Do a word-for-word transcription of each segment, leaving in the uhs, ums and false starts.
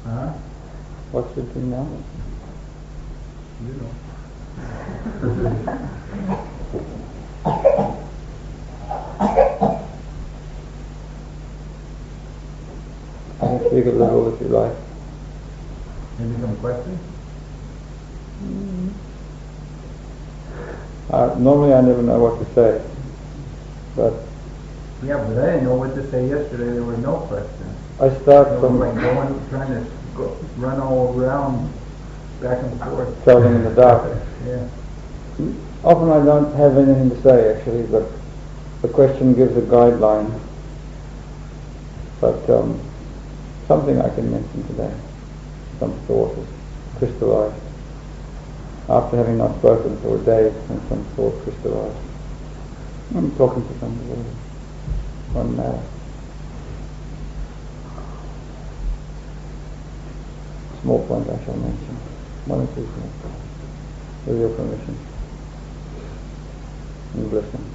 Huh? What should we know? You know. I can speak a little if you like. Maybe some questions? Uh, normally I never know what to say, but Yeah, but I didn't know what to say yesterday. There were no questions. I start I was from like going, trying to go, run all around, back and forth. traveling in the dark. Yeah. Often I don't have anything to say actually, but the question gives a guideline. But um, something I can mention today, some thought is crystallized. After having not spoken for a day, and some thought crystallized. I'm talking to somebody on matter. Small point I shall mention. One or two things. With your permission. And blessing.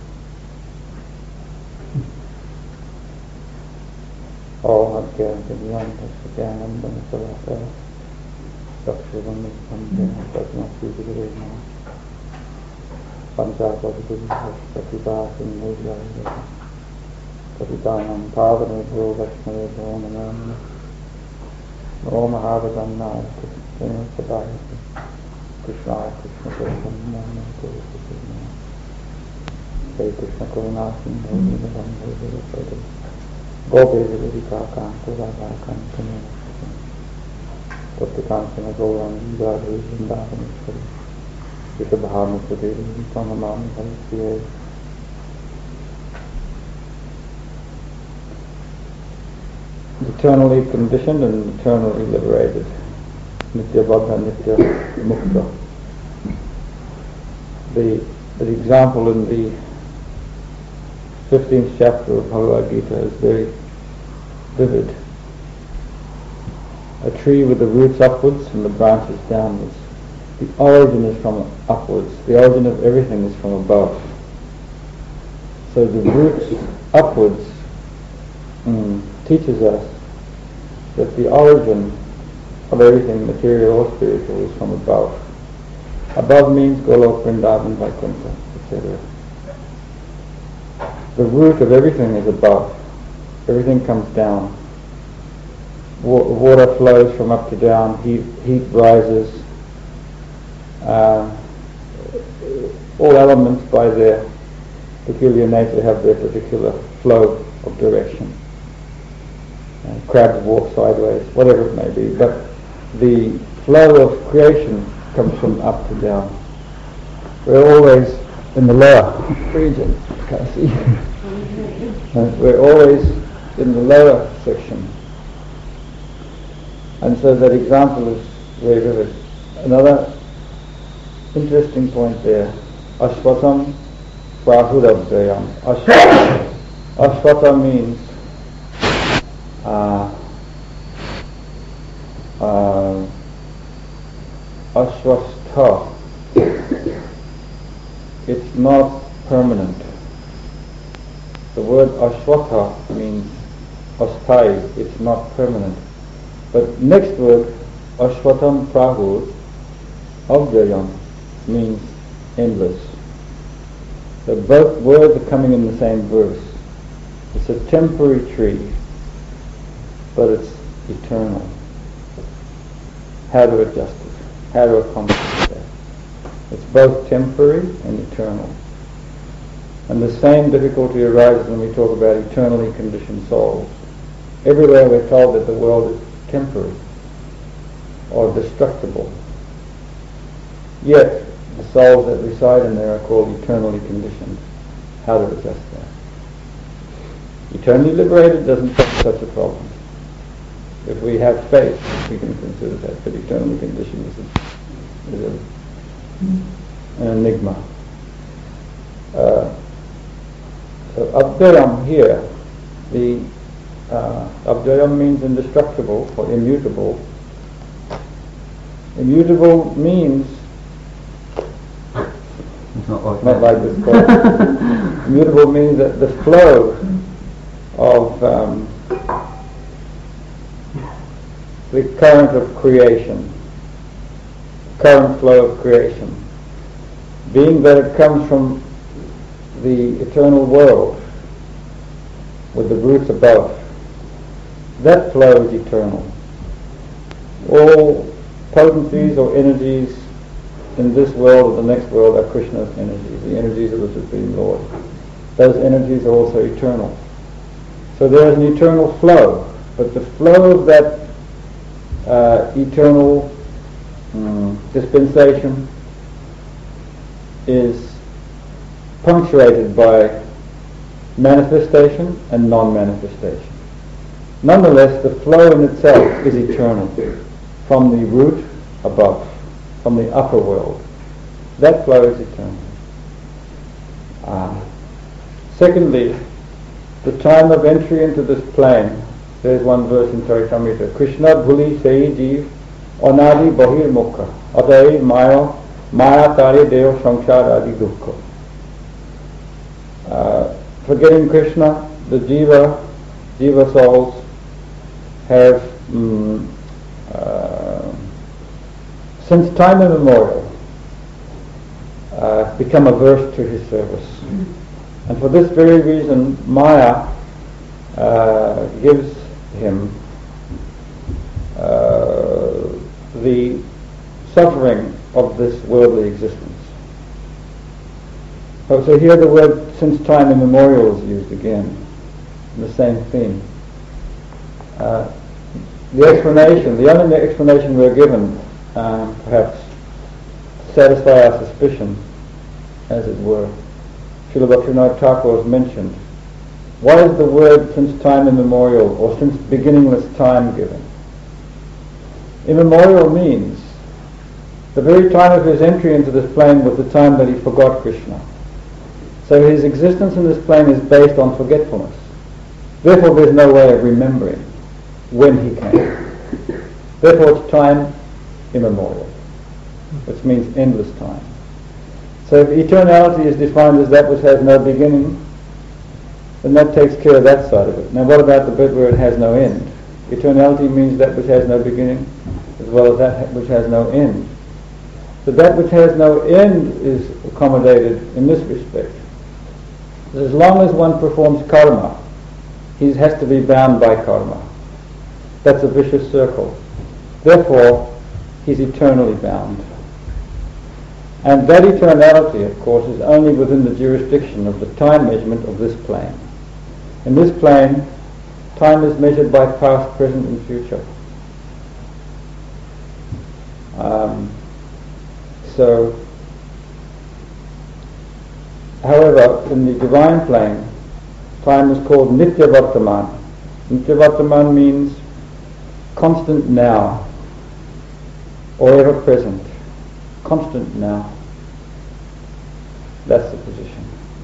All have gained in one, that's the gain and then it's the last earth. Sakshivan is one gain, but not see the great now. Panchapa the Guru, Patipas and Mudya, Patitanam, Pavane, Guru, Vakshmane, Dharma, Namana, Roma Havadanna, Krishna, Padayati, Krishna, Krishna, Krishna, Namana, Guru, Krishna, Say Krishna, Karunasin, Navina, Navina, Navina, Gopi Vidika Kanta Radha Kanta Gopi Kanta Goran Jadhu Vrindavan Ishwari Vishabhanu Pradiri Samanam Bhaisiye. Eternally conditioned and eternally liberated. Nitya Baddha, Nitya Mukta. The, the example in the fifteenth chapter of Bhagavad Gita is very vivid. A tree with the roots upwards and the branches downwards. The origin is from upwards. The origin of everything is from above. So the roots upwards mm, teaches us that the origin of everything, material or spiritual, is from above. Above means Golok, Vrindavan, Vaikuntha, et cetera. The root of everything is above. Everything comes down. Wa- water flows from up to down. Heat, heat rises. Uh, all elements, by their peculiar nature, have their particular flow of direction. Uh, crabs walk sideways, whatever it may be. But the flow of creation comes from up to down. We're always in the lower region. Can't see. Uh, we're always in the lower section. And so that example is very vivid. Another interesting point there. Ashvatam Prahudabdayam. Ashvata. Ashvata means uh, uh, Ashvastha. It's not permanent. The word Ashvata means asthai, it's not permanent. But next word, Ashvatam Prahur, Avjayam, means endless. So both words are coming in the same verse. It's a temporary tree, but it's eternal. How to adjust it? How to accomplish that? It's both temporary and eternal. And the same difficulty arises when we talk about eternally conditioned souls. Everywhere we're told that the world is temporary or destructible. Yet the souls that reside in there are called eternally conditioned. How to adjust that? Eternally liberated doesn't pose such a problem. If we have faith, we can consider that, but eternally conditioned is, a, is a, an enigma. Uh, so Abdayam here, the uh, Abdayam means indestructible or immutable. Immutable means Not like, not like this quote. Immutable means that the flow of um, the current of creation, current flow of creation, being that it comes from the eternal world with the roots above, that flow is eternal. All potencies or energies in this world or the next world are Krishna's energies, the energies of the Supreme Lord. Those energies are also eternal. So there is an eternal flow, but the flow of that uh, eternal um, dispensation is punctuated by manifestation and non-manifestation. Nonetheless, the flow in itself is eternal from the root above, from the upper world. That flow is eternal. Ah. Secondly, the time of entry into this plane, there's one verse in Charitamrita, Krishna bhuli sei jeev anadi bahir mukha atai maya maya tare deo samsara adi dukkha. Uh, forgetting Krishna, the jiva, jiva souls have mm, uh, since time immemorial uh, become averse to his service. And for this very reason, Maya uh, gives him uh, the suffering of this worldly existence. Oh, so here the word since time immemorial is used again, the same theme. Uh, the explanation, the only explanation we're given, uh, perhaps to satisfy our suspicion, as it were, Srila Bhaktivinoda Thakur has mentioned. Why is the word since time immemorial or since beginningless time given? Immemorial means the very time of his entry into this plane was the time that he forgot Krishna. So his existence in this plane is based on forgetfulness. Therefore there's no way of remembering when he came. Therefore it's time immemorial, which means endless time. So if eternality is defined as that which has no beginning, then that takes care of that side of it. Now what about the bit where it has no end? Eternality means that which has no beginning as well as that which has no end. So that which has no end is accommodated in this respect. As long as one performs karma, he has to be bound by karma. That's a vicious circle. Therefore, he's eternally bound. And that eternality, of course, is only within the jurisdiction of the time measurement of this plane. In this plane, time is measured by past, present and future. Um, so, however, in the divine plane, time is called Nitya Vartaman. Nitya Vartaman means constant now, or ever present. Constant now. That's the position.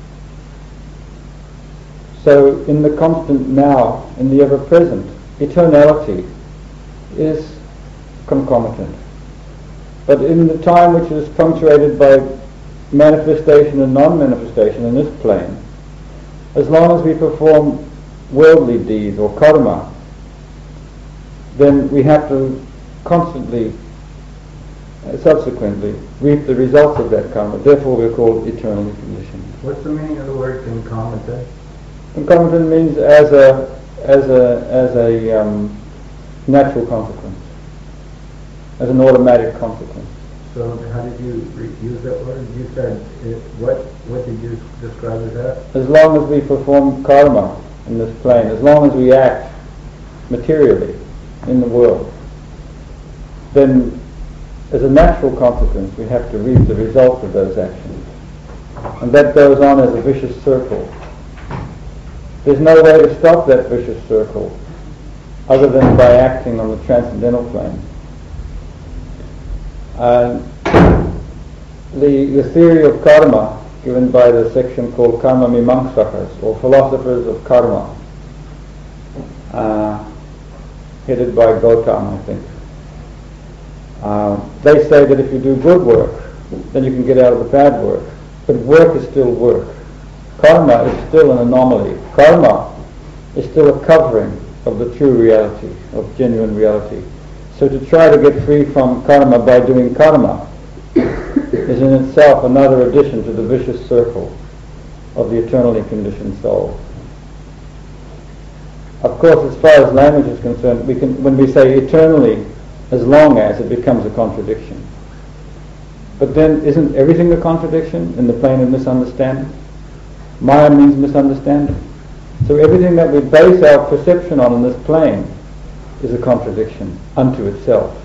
So in the constant now, in the ever present, eternality is concomitant. But in the time which is punctuated by manifestation and non-manifestation in this plane, as long as we perform worldly deeds or karma, then we have to constantly Uh, subsequently reap the results of that karma. Therefore we're called eternally conditioned. What's the meaning of the word concomitant? Concomitant means as a as a as a um, natural consequence, as an automatic consequence. So how did you re- use that word? You said it, what what did you describe as that? As long as we perform karma in this plane, as long as we act materially in the world, then as a natural consequence, we have to reap the results of those actions. And that goes on as a vicious circle. There's no way to stop that vicious circle other than by acting on the transcendental plane. Uh, the, the theory of karma, given by the section called Karma Mimamsakas, or philosophers of karma, uh, headed by Gautam, I think. Uh, they say that if you do good work, then you can get out of the bad work. But work is still work. Karma is still an anomaly. Karma is still a covering of the true reality, of genuine reality. So to try to get free from karma by doing karma is in itself another addition to the vicious circle of the eternally conditioned soul. Of course, as far as language is concerned, we can, when we say eternally, as long as, it becomes a contradiction. But then, isn't everything a contradiction in the plane of misunderstanding? Maya means misunderstanding. So everything that we base our perception on in this plane is a contradiction unto itself.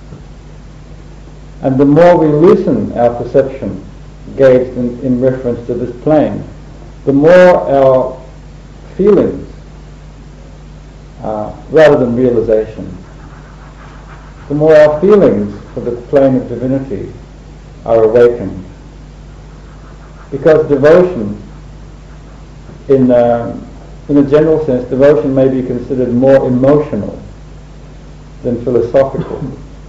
And the more we loosen our perception gauged in, in reference to this plane, the more our feelings, uh, rather than realization, the more our feelings for the plane of divinity are awakened. Because devotion, in, uh, in a general sense, devotion may be considered more emotional than philosophical.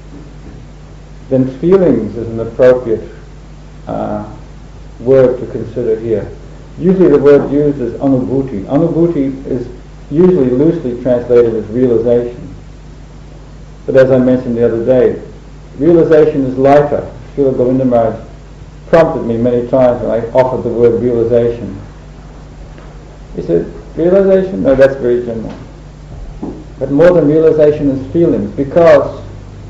Then feelings is an appropriate uh, word to consider here. Usually the word used is anubhuti. Anubhuti is usually loosely translated as realization. But as I mentioned the other day, realization is lighter. Srila Govinda Maharaj prompted me many times when I offered the word realization. He said, realization? No, that's very general. But more than realization is feelings, because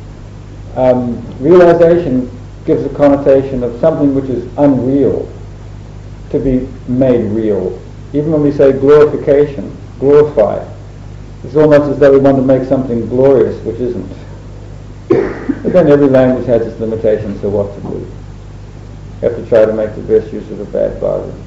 um, realization gives a connotation of something which is unreal to be made real. Even when we say glorification, glorify, it's almost as though we want to make something glorious which isn't. But then every language has its limitations, so what to do? You have to try to make the best use of a bad bargain.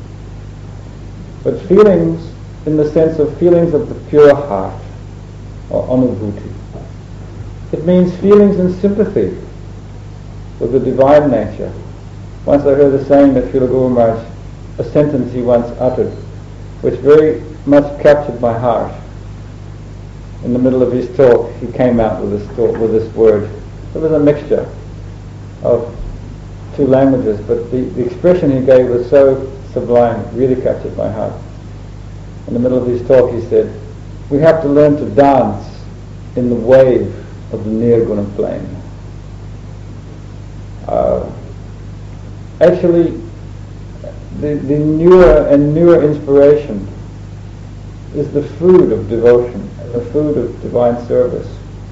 But feelings, in the sense of feelings of the pure heart, or anubhuti, it means feelings in sympathy with the divine nature. Once I heard a saying that Srila Guru Maharaj, a sentence he once uttered, which very much captured my heart. In the middle of his talk, he came out with this talk, with this word. It was a mixture of two languages, but the, the expression he gave was so sublime, it really captured my heart. In the middle of his talk, he said, "We have to learn to dance in the wave of the Nirguna plane." Uh, actually, the, the newer and newer inspiration is the food of devotion, and the food of divine service.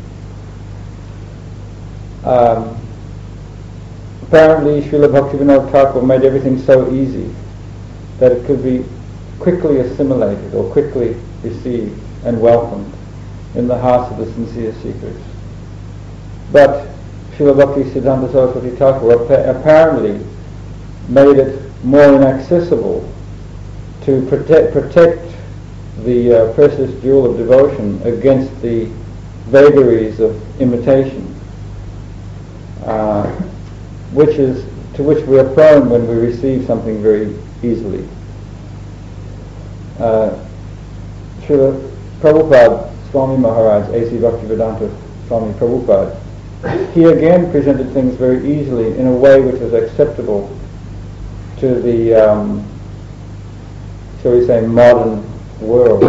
Um, apparently, Srila Bhaktivinoda Thakur made everything so easy that it could be quickly assimilated or quickly received and welcomed in the hearts of the sincere seekers. But Srila Bhakti Siddhanta Saraswati Thakur apparently made it more inaccessible to protect, protect the uh, precious jewel of devotion against the vagaries of imitation, uh, which is to which we are prone when we receive something very easily. Uh, Srila Prabhupada Swami Maharaj, A C Bhaktivedanta Swami Prabhupada, he again presented things very easily in a way which was acceptable to the, um, shall we say, modern world,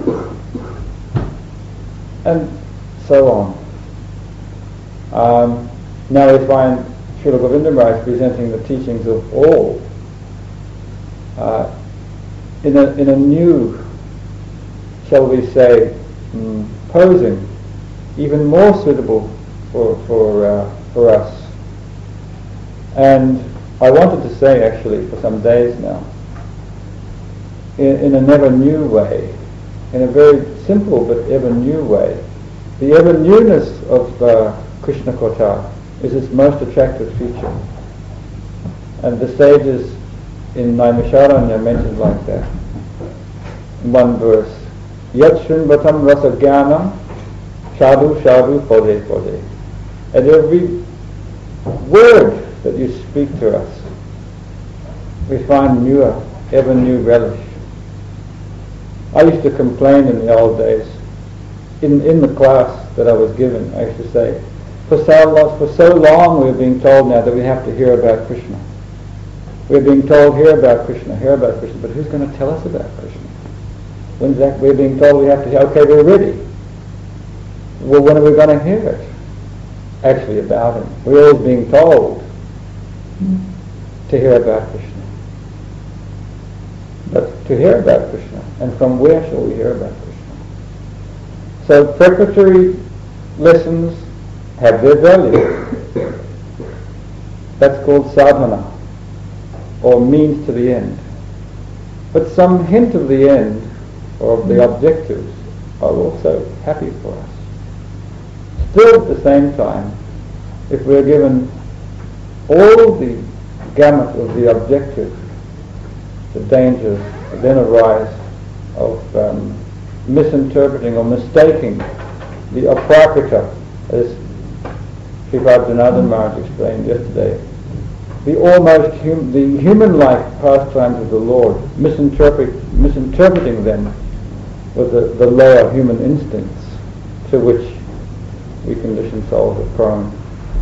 and so on. Um, now we find Srila Govinda Maharaj presenting the teachings of all uh, in a in a new, shall we say, mm, posing, even more suitable for for uh, for us. And I wanted to say, actually, for some days now, in, in a never new way, in a very simple but ever new way, the ever newness of uh, Krishna Kotha is its most attractive feature. And the sages in Naimisharanya mentioned like that. In one verse, Yat Shrinvatam Rasa Jnanam Shadu Shadu Pode Pode. At every word that you speak to us, we find newer, ever new relish. I used to complain in the old days, in, in the class that I was given, I used to say, for so, long, for so long we're being told now that we have to hear about Krishna. We're being told, hear about Krishna, hear about Krishna, but who's going to tell us about Krishna? When's that? We're being told we have to hear, okay, we're ready. Well, when are we going to hear it? actually about him. We're always being told to hear about Krishna. But to hear about Krishna, and from where shall we hear about Krishna? So preparatory lessons have their value. That's called sadhana, or means to the end. But some hint of the end, or of the objectives, are also happy for us. Still, at the same time, if we're given all the gamut of the objectives, the dangers that then arise of um, misinterpreting or mistaking the aprakrita, as Sripad Janardhan Maharaj explained yesterday, the almost hum- the human-like pastimes of the Lord, misinterpret, misinterpreting them with the, the lower human instincts to which we conditioned souls are prone.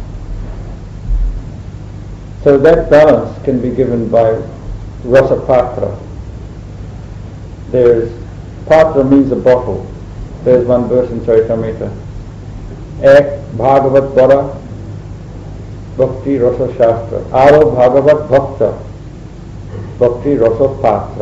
So that balance can be given by rasa patra. There's, patra means a bottle. There's one verse in Charitamrita. Ek Bhagavat Bara Bhakti Rasa Shastra. Aro Bhagavat Bhakta Bhakti Rasa Patra.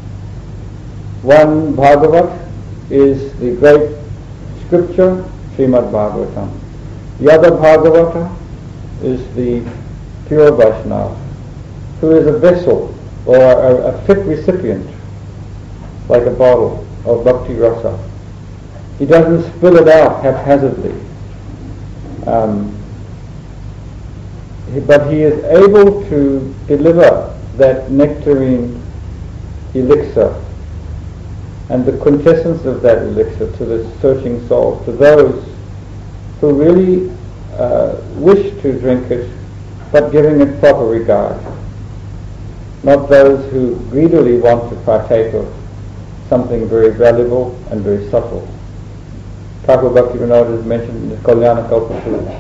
One Bhagavat is the great scripture, Srimad Bhagavatam. The other Bhagavata is the pure Vaishnava, who is a vessel or a, a fit recipient, like a bottle of Bhakti Rasa. He doesn't spill it out haphazardly. Um, he, but he is able to deliver that nectarine elixir and the quintessence of that elixir to the searching souls, to those who really uh, wish to drink it, but giving it proper regard. Not those who greedily want to partake of something very valuable and very subtle. Thakur Bhaktivinoda is mentioned in the Kalyana Kalpasula.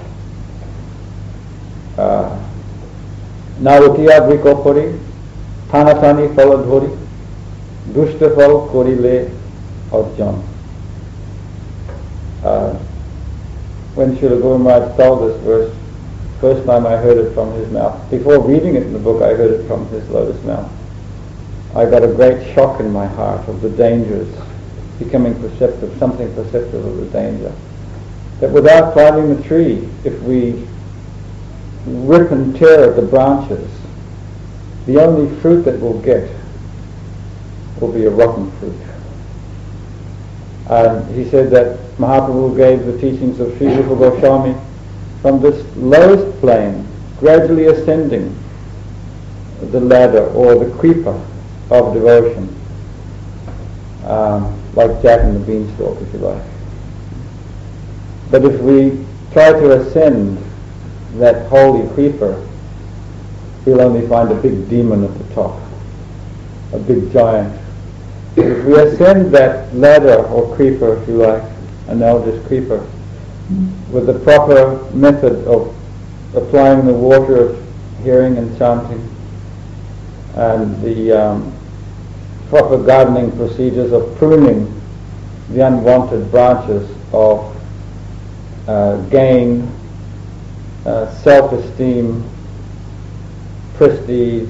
Narutiya Brikopori, Tanatani Faladhori, Dushtafal Korile Arjan. Uh, when Srila Guru Maharaj told this verse, first time I heard it from his mouth, before reading it in the book I heard it from his lotus mouth, I got a great shock in my heart of the dangers, becoming perceptive, something perceptive of the danger. That without climbing the tree, if we rip and tear at the branches, the only fruit that we'll get will be a rotten fruit. And he said that Mahaprabhu gave the teachings of Sri Rupa Goswami from this lowest plane, gradually ascending the ladder or the creeper of devotion, um, like Jack and the Beanstalk, if you like. But if we try to ascend that holy creeper, we'll only find a big demon at the top, a big giant. If we ascend that ladder or creeper, if you like, analogous creeper, with the proper method of applying the water of hearing and chanting, and the um, proper gardening procedures of pruning the unwanted branches of uh, gain, uh, self-esteem, prestige,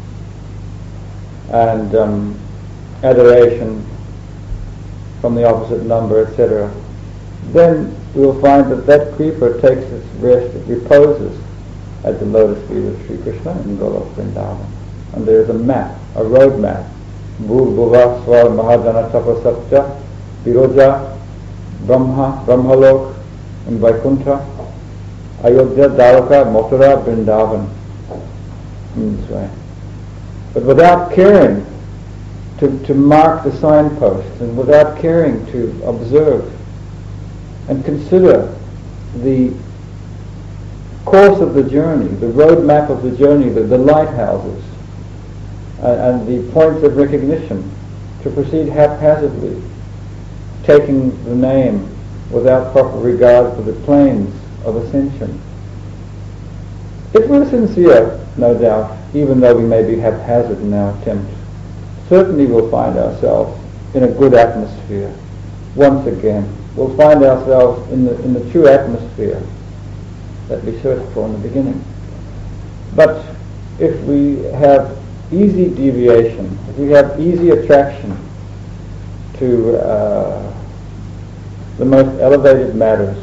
and um, adoration from the opposite number, et cetera, then we'll find that that creeper takes its rest, it reposes at the lotus feet of Sri Krishna in Golok Vrindavan. And there's a map, a road map. Bhur Bhuva Svar Mahajana Tapasatya Viroja Brahma Brahmalok in Vaikuntha Ayodhya Dwaraka Mathura Vrindavan, in this way. But without caring to, to mark the signposts, and without caring to observe and consider the course of the journey, the road map of the journey, the, the lighthouses, uh, and the points of recognition, to proceed haphazardly, taking the name without proper regard for the planes of ascension. If we're sincere, no doubt, even though we may be haphazard in our attempt, certainly we'll find ourselves in a good atmosphere once again. We'll find ourselves in the in the true atmosphere that we searched for in the beginning. But if we have easy deviation, if we have easy attraction to uh, the most elevated matters,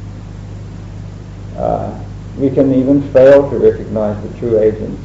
uh, we can even fail to recognize the true agents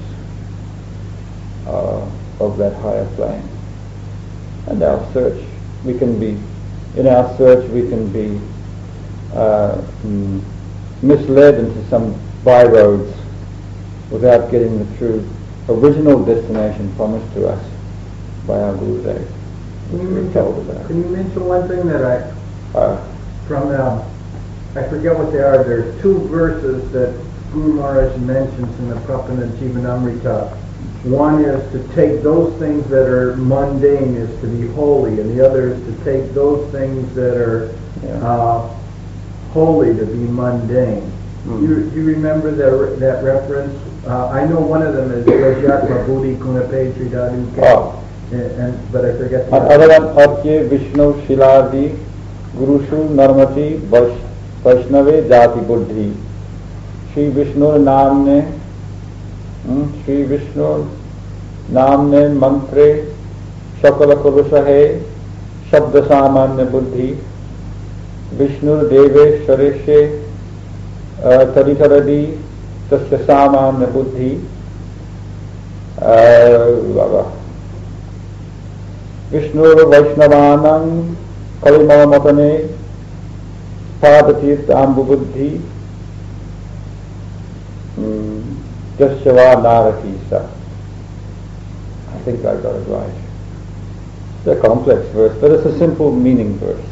uh, of that higher plane. And our search, we can be, in our search we can be uh, mm, misled into some byroads without getting the true original destination promised to us by our Guru Dev. Can you mention, can you mention one thing that I, Uh, from the, I forget what they are, there's two verses that Guru Maharaj mentions in the Prapana Jivanamrita. One is to take those things that are mundane is to be holy, and the other is to take those things that are yeah. uh, holy to be mundane. Mm. You, you remember that, that reference? Uh, I know one of them is Yajyatma Buddhi Kunape Tridadu. Oh. And, and, but I forget the other. Other than Atye Vishnu Shiladi Gurushu Narmati Vaishnave Jati Buddhi. Shri Vishnu Namne Shri Vishnu Namne Mantre Shakala Kurushahe Shabda Samanya Buddhi Vishnu Deve Shareshe Taritaradi Tasya Samanya Buddhi Vishnu Vaishnavanam Kalimalamatane Padatirth Ambu Buddhi Jasyava Narakisa. I think I got it right. It's a complex verse, but it's a simple meaning verse.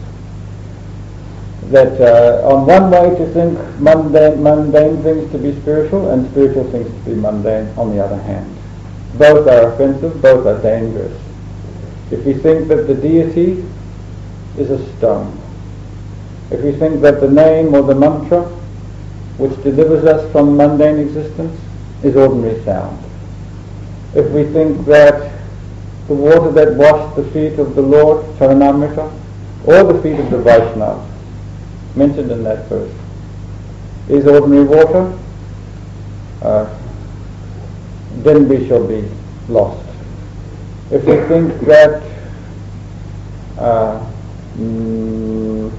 That uh, on one way to think mundane, mundane things to be spiritual and spiritual things to be mundane on the other hand. Both are offensive, both are dangerous. If we think that the deity is a stone, if we think that the name or the mantra which delivers us from mundane existence is ordinary sound, if we think that the water that washed the feet of the Lord, Charanamrita, or the feet of the Vaishnava, mentioned in that verse, is ordinary water, uh, then we shall be lost. If we think that uh, mm,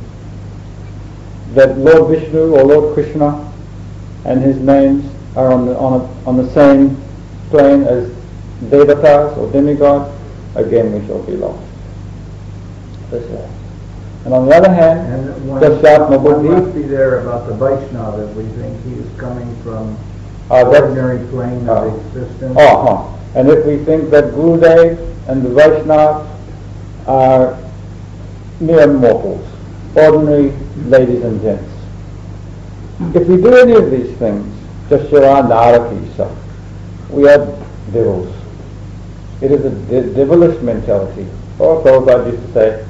that Lord Vishnu or Lord Krishna and his names are on the on, a, on the same plane as devatas or demigods, again we shall be lost. This way. And on the other hand, and one, Jasyatma one Buddhi, must be there about the Vaishnava if we think he is coming from uh, ordinary plane of uh, existence. uh-huh. And if we think that Gurudev and the Vaishnavas are mere mortals, ordinary ladies and gents, if we do any of these things, Jasyava Narakisa, we are devils. It is a de- devilish mentality. Or Prabhupada used to say,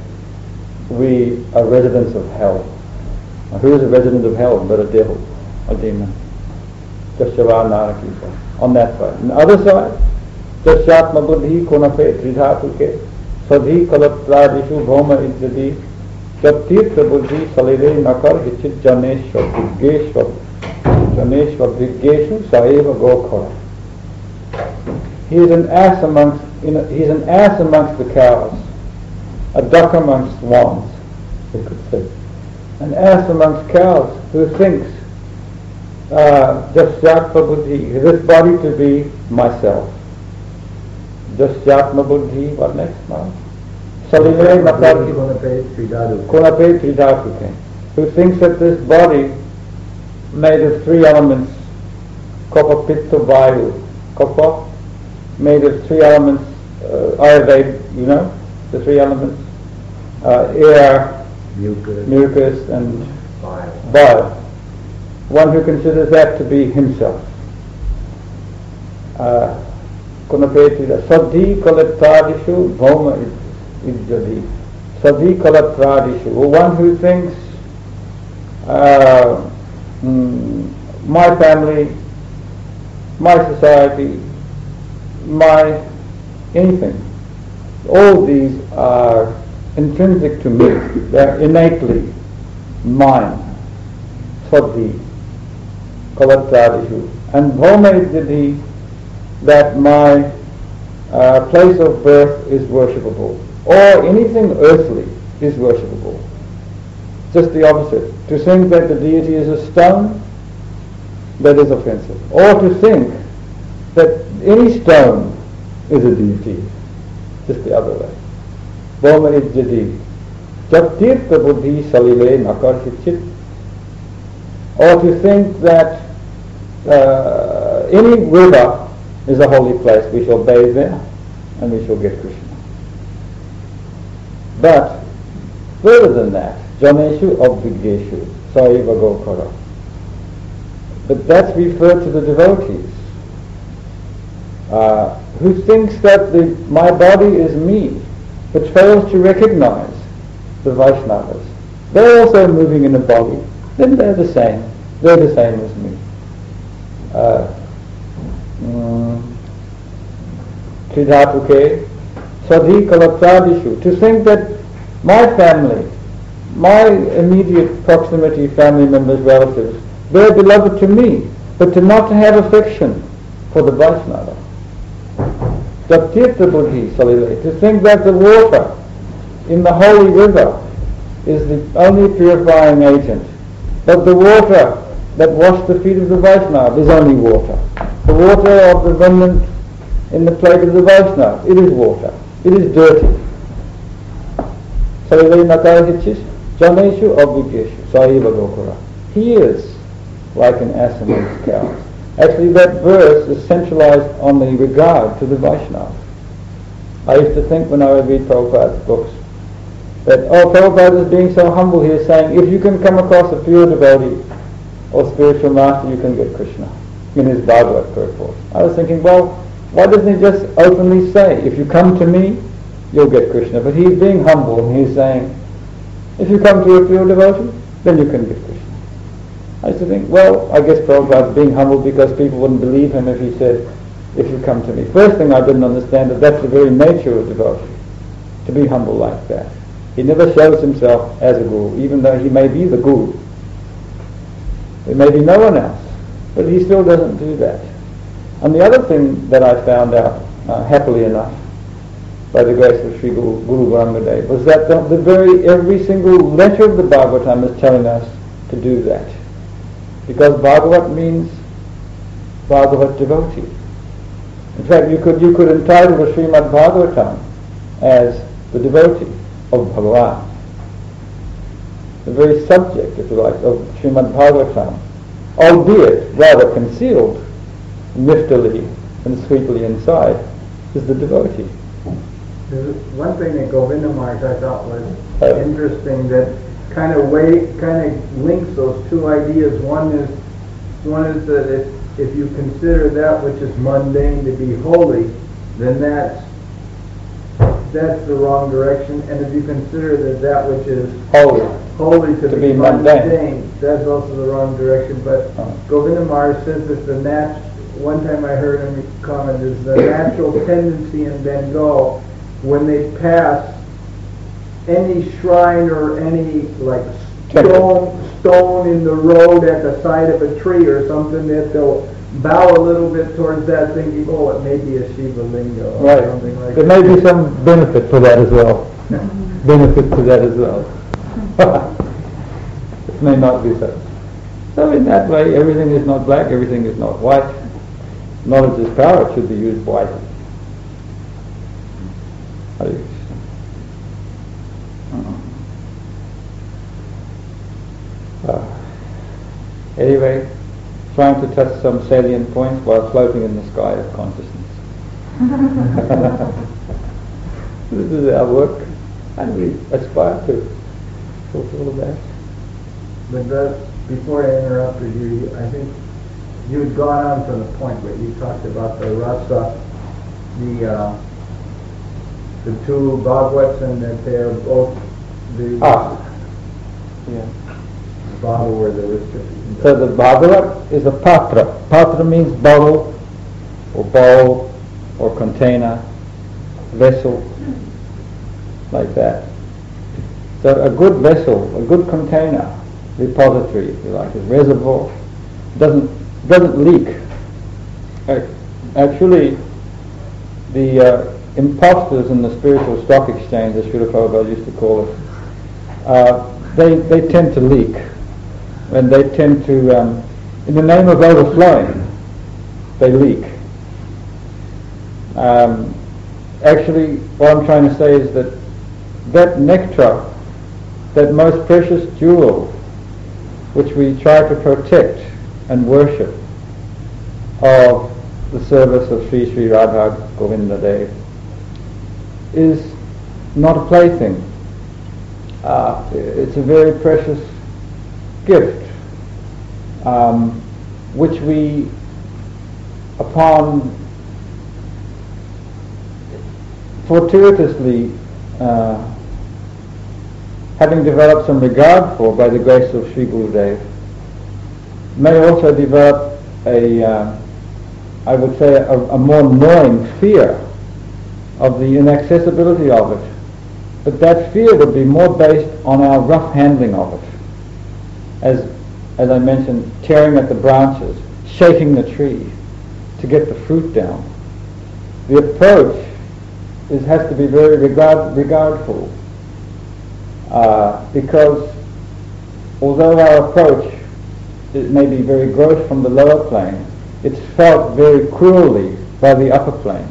we are residents of hell. Now, who is a resident of hell but a devil, a demon? Jasyava Narakisa. On that side. On the other side, Jasyatma Buddhi Kunape Tridhatuke Sadhi Kalapradishu Bhoma Idyadi Jattirtha Buddhi Salire Nakar Hichit Janeshwa Bhigeshwa Janeshwa Bhigeshu Saeva Gokhara. He is an ass amongst you know, he is an ass amongst the cows, a duck amongst swans, we could say. An ass amongst cows who thinks uh, Jasyatma Buddhi, this body to be myself. Jasyatma Buddhi, what next now? Salire Nakar Kunape Tridhatuke, who thinks that this body made of three elements, Kapha Pitta Vayu, Kapha made of three elements, uh, Ayurveda, you know, the three elements, uh, air, mucus, mucus and bile. bile. One who considers that to be himself. Kunapetida Sadhi Kalatradishu Bhoma Idyadi. Sadhi Kalatradishu, one who thinks uh, mm, my family, my society, my anything, all these are intrinsic to me, they are innately mine. Sadhi. kalatradishu. And bhomedidhi, that my uh, place of birth is worshipable, or anything earthly is worshipable. Just the opposite. To think that the deity is a stone, that is offensive. Or to think that any stone is a deity, just the other way. Bhomedidhi. Japtirtha buddhi salile nakarhichit. Or to think that uh, any river is a holy place, we shall bathe there and we shall get Krishna. But further than that, janeshu obvigeshu saiva gokara. But that's referred to the devotees uh, who thinks that the, my body is me, but fails to recognize the Vaishnavas. They're also moving in a body. Then they're the same. They're the same as me. Uh, Tridhatuke Sadhi Kalapradishu. To think that my family, my immediate proximity family members, relatives, they're beloved to me, but to not to have affection for the Vaishnava. Japtirtha buddhi salile. To think that the water in the holy river is the only purifying agent, but the water that washed the feet of the Vaishnava is only water. The water of the remnant in the plate of the Vaishnava, it is water. It is dirty. Salile nakarahichis janeshu obvigeshu saiva gokara. He is like an ass amongst cows. Actually, that verse is centralized on the regard to the Vaishnava. I used to think when I would read Prabhupada's books that, oh, Prabhupada is being so humble here, saying, if you can come across a pure devotee or spiritual master, you can get Krishna, in his Bhagavad purport. I was thinking, well, why doesn't he just openly say, if you come to me, you'll get Krishna? But he's being humble and he's saying, if you come to a pure devotee, then you can get Krishna. I used to think, well, I guess Prabhupada is being humble because people wouldn't believe him if he said, if you come to me. First thing I didn't understand that that's the very nature of devotee, to be humble like that. He never shows himself as a guru, even though he may be the guru. There may be no one else, but he still doesn't do that. And the other thing that I found out, uh, happily enough, by the grace of Sri Guru, Guru Gauranga, was that the, the very, every single letter of the Bhagavatam is telling us to do that. Because Bhagavat means Bhagavat devotee. In fact, you could you could entitle the Srimad Bhagavatam as the devotee of Bhagavan. The very subject, if you like, of Srimad Bhagavatam, albeit rather concealed miftily and sweetly inside, is the devotee. There's one thing that Govinda Maharaj I thought was Oh. interesting that kind of way kind of links those two ideas. One is one is that if if you consider that which is mundane to be holy, then that's that's the wrong direction. And if you consider that that which is Holy. holy to, To be, be mundane, mundane. that's also the wrong direction. But Oh. Govinda Maharaj says that the nat. One time I heard him comment is the natural tendency in Bengal when they pass any shrine or any like stone stone in the road at the side of a tree or something, that they'll bow a little bit towards that, thinking, oh, it may be a Shiva Linga or Right. something like There that. may be some benefit to that as well. benefit to that as well. It may not be so. So in that way, everything is not black, everything is not white. Knowledge is power, it should be used wisely. Hare Krishna. Uh, anyway, trying to touch some salient points while floating in the sky of consciousness. This is our work, and we aspire to fulfill that. But that, before I interrupted you, I think you had gone on from the point where you talked about the rasa, the uh, the two Bhagavats, and that they're both the Ah, yeah. bottle where there was. So the Bhagavat is a patra. Patra means bottle, or bowl, or container, vessel, like that. So a good vessel, a good container, repository, if you like, a reservoir, doesn't doesn't leak. Ac- Actually, the uh, imposters in the spiritual stock exchange, as Srila Prabhupada used to call it, uh, they, they tend to leak. And they tend to, um, in the name of overflowing, they leak. Um, actually, what I'm trying to say is that that nectar, that most precious jewel, which we try to protect and worship, of the service of Sri Sri Radha Govinda Dev, is not a plaything. Uh, it's a very precious gift, um, which we, upon fortuitously uh, having developed some regard for by the grace of Sri Gurudev, may also develop a, uh, I would say, a, a more gnawing fear of the inaccessibility of it. But that fear would be more based on our rough handling of it. As, as I mentioned, tearing at the branches, shaking the tree to get the fruit down. The approach is, has to be very regard, regardful. Uh, because although our approach it may be very gross from the lower plane, it's felt very cruelly by the upper plane.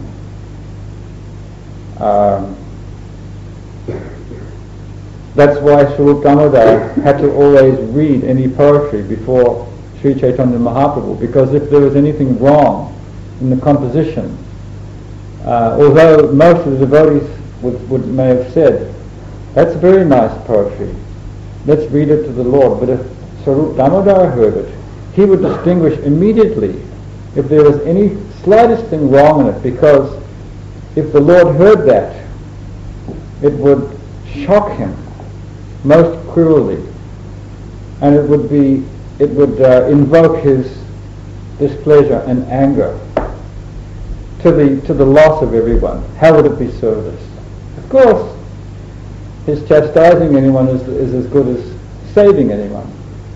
Um, that's why Swarup Damodar had to always read any poetry before Sri Chaitanya Mahaprabhu, because if there was anything wrong in the composition, uh, although most of the devotees would, would may have said, that's very nice poetry, let's read it to the Lord, but if Swarup Damodar heard it, he would distinguish immediately if there was any slightest thing wrong in it, because if the Lord heard that, it would shock him most cruelly, and it would be it would uh, invoke his displeasure and anger to the to the loss of everyone. How would it be service? Of course, his chastising anyone is, is as good as saving anyone,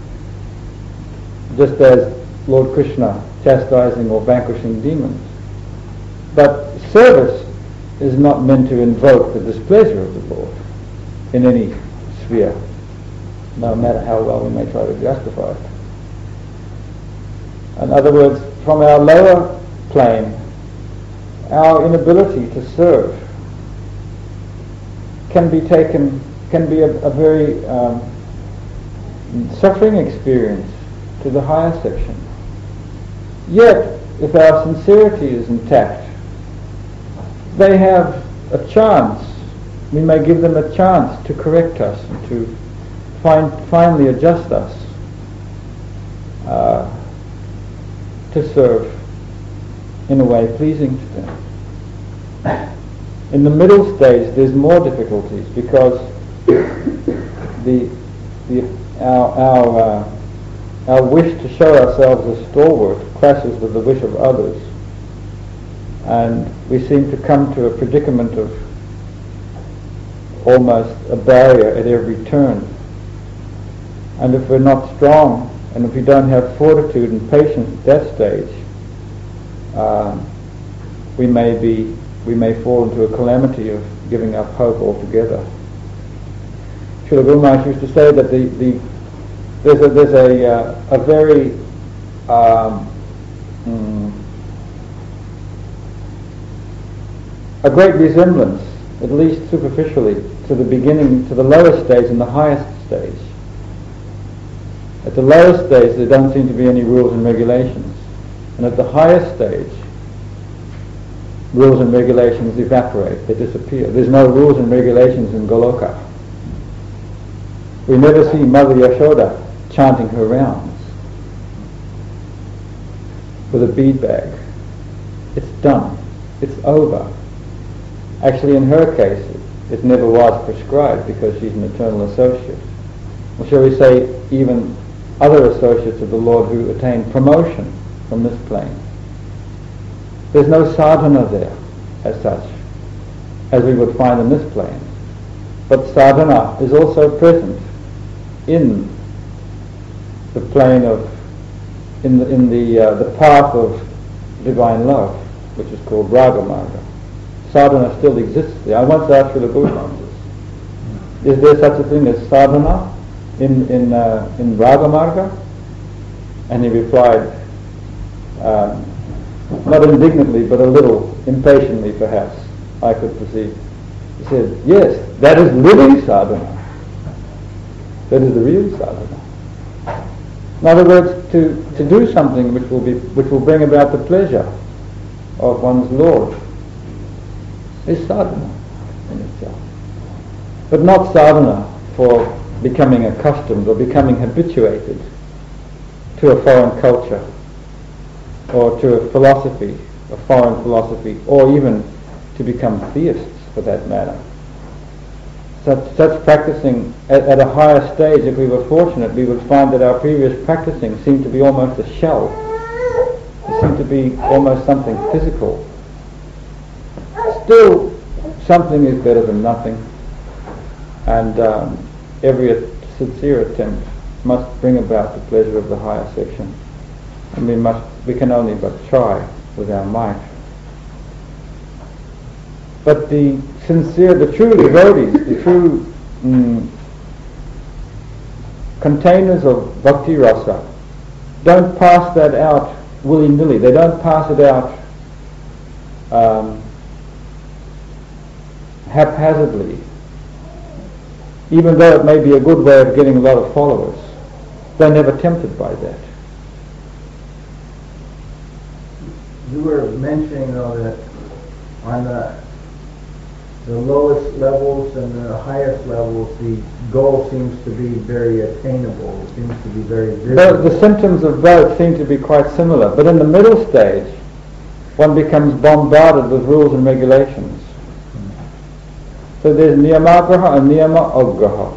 just as Lord Krishna chastising or vanquishing demons. But service is not meant to invoke the displeasure of the Lord in any sphere, no matter how well we may try to justify it. In other words, from our lower plane, our inability to serve can be taken, can be a, a very um, suffering experience to the higher section. Yet, if our sincerity is intact, they have a chance, we may give them a chance to correct us and to find, finally adjust us uh, to serve in a way pleasing to them. In the middle stage there's more difficulties, because the, the, our, our, uh, our wish to show ourselves as stalwart clashes with the wish of others, and we seem to come to a predicament of almost a barrier at every turn. And if we're not strong, and if we don't have fortitude and patience at that stage, uh, we may be we may fall into a calamity of giving up hope altogether. Srila Guru Maharaj used to say that the, the there's a there's a uh, a very um, mm, a great resemblance, at least superficially, to the beginning, to the lowest stage and the highest stage. At the lowest stage there don't seem to be any rules and regulations, and at the highest stage rules and regulations evaporate, they disappear. There's no rules and regulations in Goloka. We never see Mother Yashoda chanting her rounds with a bead bag. It's done. It's over. Actually, in her case, it, it never was prescribed, because she's an eternal associate. Or shall we say, even other associates of the Lord who attain promotion from this plane. There's no sadhana there, as such, as we would find in this plane. But sadhana is also present in the plane of in the in the uh, the path of divine love, which is called Raga Marga. Sadhana still exists there. I once asked Srila Goswami this: is there such a thing as sadhana in in uh, in Raga Marga? And he replied, um, not indignantly, but a little impatiently, perhaps I could perceive. He said, "Yes, that is living sadhana. That is the real sadhana." In other words, to, to do something which will be which will bring about the pleasure of one's Lord is sadhana in itself, but not sadhana for becoming accustomed or becoming habituated to a foreign culture or to a philosophy, a foreign philosophy, or even to become theists for that matter. Such, such practicing at, at a higher stage, if we were fortunate, we would find that our previous practicing seemed to be almost a shell. It seemed to be almost something physical. Still, something is better than nothing, and um, every at- sincere attempt must bring about the pleasure of the higher section, and we must we can only but try with our might. But the sincere, the true devotees, the true mm, containers of bhakti rasa, don't pass that out willy-nilly. They don't pass it out um, haphazardly, even though it may be a good way of getting a lot of followers. They're never tempted by that. You were mentioning, though, that on the the lowest levels and the highest levels, the goal seems to be very attainable. It seems to be very visible. The, the symptoms of both seem to be quite similar, but in the middle stage, one becomes bombarded with rules and regulations. So there's niyamagraha and niyama agraha.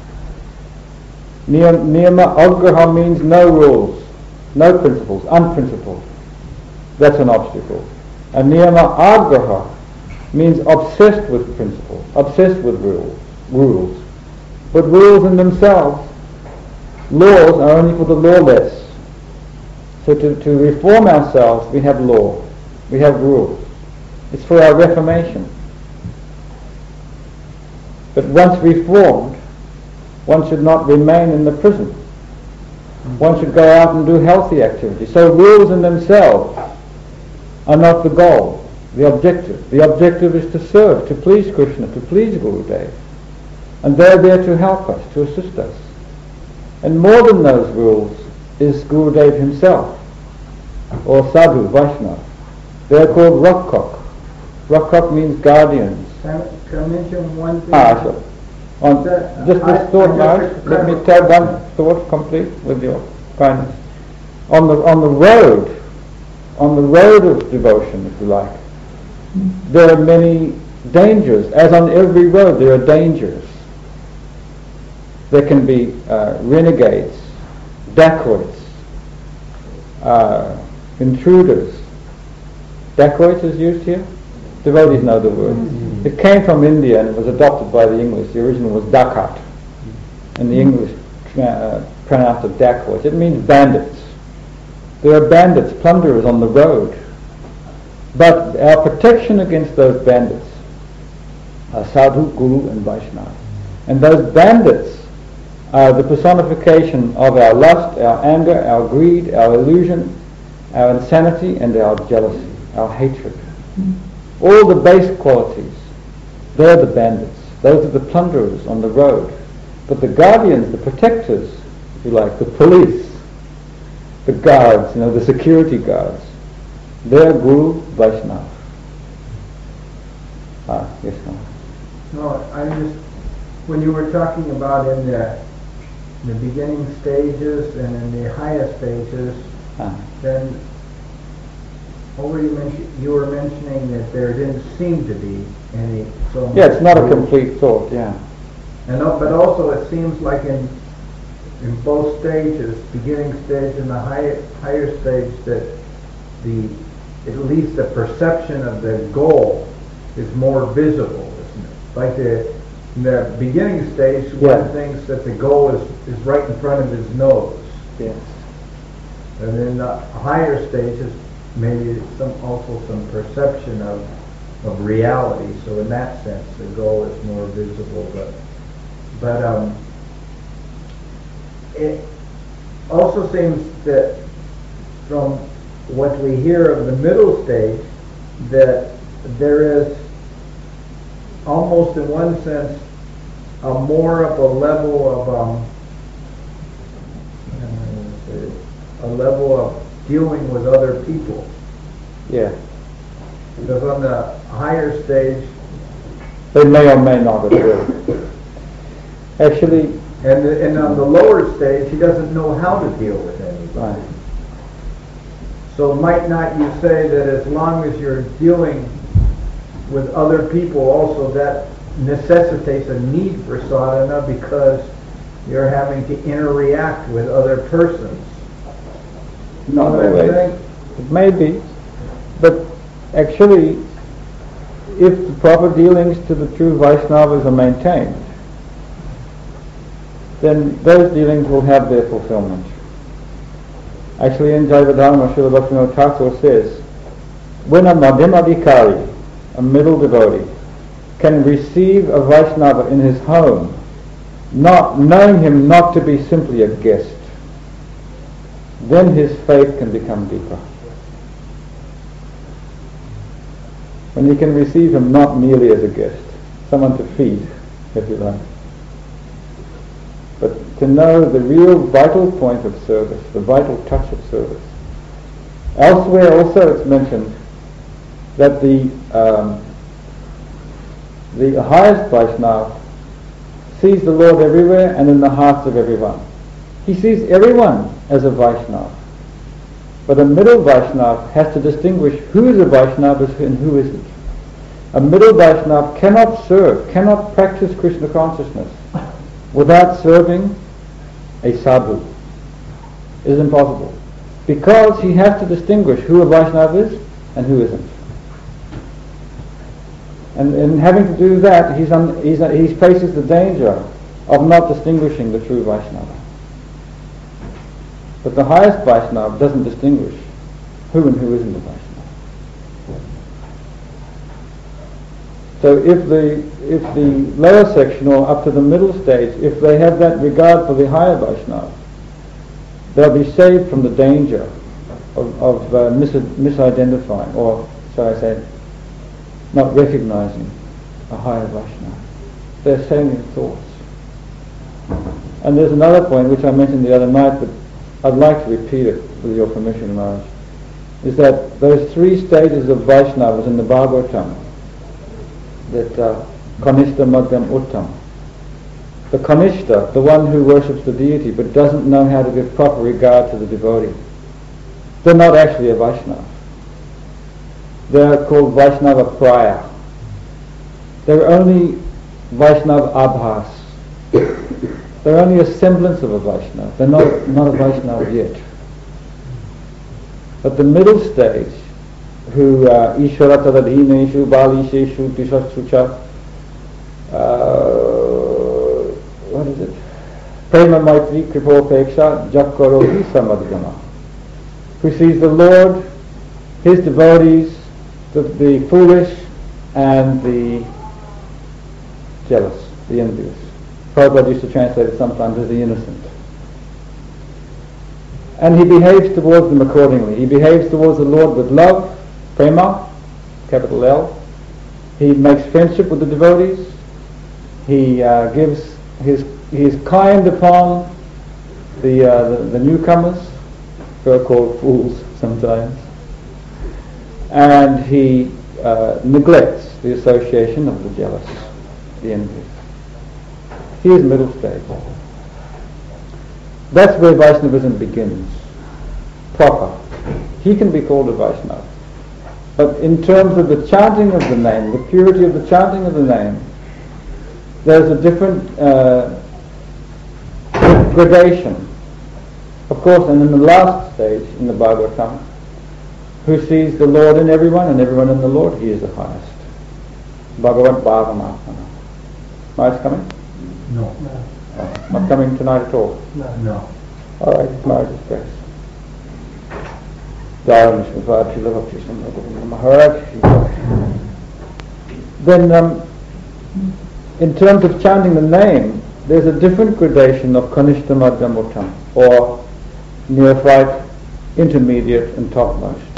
Niyam, niyama agraha means no rules, no principles, unprincipled. That's an obstacle. And niyama agraha means obsessed with principles, obsessed with rules, rules. But rules in themselves, laws are only for the lawless. So to, to reform ourselves, we have law, we have rules. It's for our reformation. But once reformed, one should not remain in the prison. One should go out and do healthy activities. So rules in themselves are not the goal. The objective. The objective is to serve, to please Krishna, to please Gurudev. And they're there to help us, to assist us. And more than those rules is Gurudev himself, or Sadhu, Vaishnava. They're called Rakkak. Rakkak means guardians. Can, can I mention one thing? Ah, sure. On That- just I- this thought, I Maharaj, just- let me tell one thought complete with your kindness. On the on the road, on the road of devotion, if you like, there are many dangers. As on every road, there are dangers. There can be uh, renegades, dacoits, uh, intruders. Dacoits is used here? Devotees know the word. Mm-hmm. It came from India and it was adopted by the English. The original was dakat, and the English tra- uh, pronounced it dacoits. It means bandits. There are bandits, plunderers on the road. But our protection against those bandits are Sadhu, Guru and Vaishnava. And those bandits are the personification of our lust, our anger, our greed, our illusion, our insanity and our jealousy, our hatred. All the base qualities, they're the bandits. Those are the plunderers on the road. But the guardians, the protectors, if you like, the police, the guards, you know, the security guards, they're Guru, Vaishnava. Ah, yes, no. No, I just, when you were talking about in the, the beginning stages and in the highest stages, Ah. then already mentioned, you were mentioning that there didn't seem to be any so much. Yeah, it's not a rules. complete thought, yeah. And al- but also it seems like in in both stages, beginning stage and the higher higher stage, that the at least the perception of the goal is more visible, isn't it? Like the in the beginning stage, Yeah. one thinks that the goal is, is right in front of his nose. Yes. And in the higher stages, maybe some also some perception of of reality. So in that sense, the goal is more visible. But but um, it also seems that from what we hear of the middle stage, that there is almost in one sense a more of a level of um, a level of dealing with other people. Yeah. Because on the higher stage, they may or may not have will. Actually, and the, and on the lower stage, he doesn't know how to deal with anybody. Right. So might not you say that as long as you're dealing with other people, also that necessitates a need for sadhana because you're having to interact with other persons. Not You know what I'm saying? always. It may be, but actually, if the proper dealings to the true Vaishnavas are maintained, then those dealings will have their fulfillment. Actually, in Jaivadharma, Srila Bhaktivinoda Thakur says, when a madhyamadhikari, a middle devotee, can receive a Vaishnava in his home, not knowing him not to be simply a guest, then his faith can become deeper. When he can receive him not merely as a guest, someone to feed, if you like, but to know the real vital point of service, the vital touch of service. Elsewhere also it's mentioned that the um, the highest Vaishnava sees the Lord everywhere and in the hearts of everyone. He sees everyone as a Vaishnava. But a middle Vaishnava has to distinguish who is a Vaishnava and who isn't. A middle Vaishnava cannot serve, cannot practice Krishna consciousness without serving a sadhu. It is impossible. Because he has to distinguish who a Vaishnava is and who isn't. And in having to do that, he's un, he's, he faces the danger of not distinguishing the true Vaishnava. But the highest Vaishnava doesn't distinguish who and who isn't a Vaishnava. So if the if the lower section or up to the middle stage, if they have that regard for the higher Vaishnava, they'll be saved from the danger of, of uh, mis- misidentifying, or shall I say, not recognizing a higher Vaishnava. They're saying in thoughts. And there's another point which I mentioned the other night, but I'd like to repeat it with your permission, Maharaj, is that those three stages of Vaishnavas in the Bhagavatam, that uh, Kanishta, Madhyam, Uttam. The Kanishta, the one who worships the deity but doesn't know how to give proper regard to the devotee, they're not actually a Vaishnava. They're called Vaishnava Praya. They're only Vaishnava Abhas. They're only a semblance of a Vaishnava. They're not, not a Vaishnava yet. But the middle stage, who Ishvara Tadadhineshu Balisheshu Tishastrucha, what is it? Prema Maitri Kripopeksha Jakkarohi Samadgama, who sees the Lord, his devotees, the, the foolish and the jealous, the envious. Prabhupada used to translate it sometimes as the innocent. And he behaves towards them accordingly. He behaves towards the Lord with love, prema, capital L. He makes friendship with the devotees. He uh, gives his he is kind upon the, uh, the the newcomers, who are called fools sometimes. And he uh, neglects the association of the jealous, the envious. He is middle stage. That's where Vaishnavism begins, proper. He can be called a Vaishnava. But in terms of the chanting of the name, the purity of the chanting of the name, there's a different uh, gradation. Of course, and in the last stage, in the Bhagavatam, who sees the Lord in everyone and everyone in the Lord, he is the highest. Bhagavat Bhavamatmana. Maharaj coming? No. Oh, not coming tonight at all? No. All right, Maharaj's grace. Maharaj. Then, um, in terms of chanting the name, there's a different gradation of Kanishta, Madhyam, Uttam, or neophyte, intermediate, and topmost.